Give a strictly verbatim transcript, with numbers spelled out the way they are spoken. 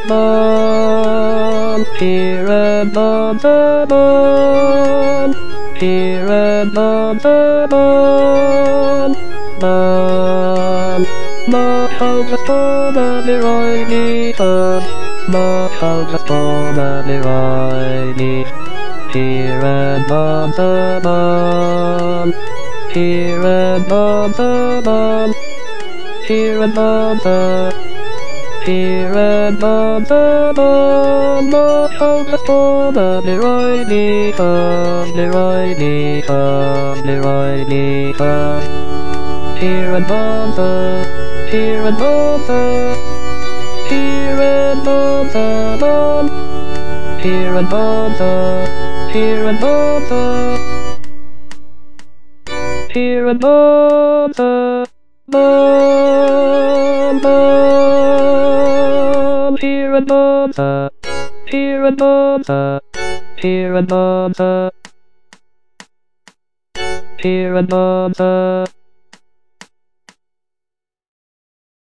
bum, here and bum, the bum, here and bum, the bum, bum. Mahal spona mirojni fun, mahal spona mirojni. Here and bum, the bum, here and bum, the bum, here and bum, the Here and bum, the bum, mahal spona mirojni fun, mirojni fun, mirojni fun. Here and bum, the Here and bum, the Here and bum, the bum, here and bum, the Here and bum, the Here and bum, the bum, bum, here and bum, the Here and bum, the Here and bum, the Here and bum, the